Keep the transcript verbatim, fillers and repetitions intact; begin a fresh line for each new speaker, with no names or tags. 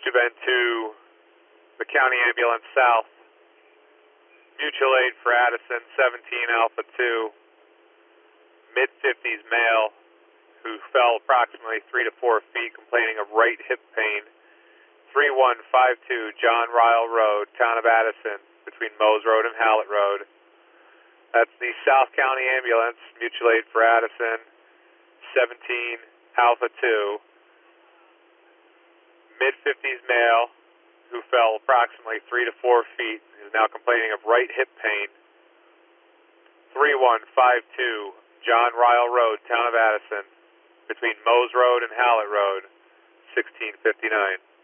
you've been to the county ambulance south. Mutual aid for Addison, seventeen Alpha two, mid fifties male who fell approximately three to four feet complaining of right hip pain. three one five two John Ryle Road, town of Addison, between Mose Road and Hallett Road. That's the South County Ambulance, mutual aid for Addison, seventeen Alpha two, mid fifties male who fell approximately three to four feet, is now complaining of right hip pain. three one five two John Ryle Road, town of Addison, between Mose Road and Hallett Road, sixteen fifty-nine.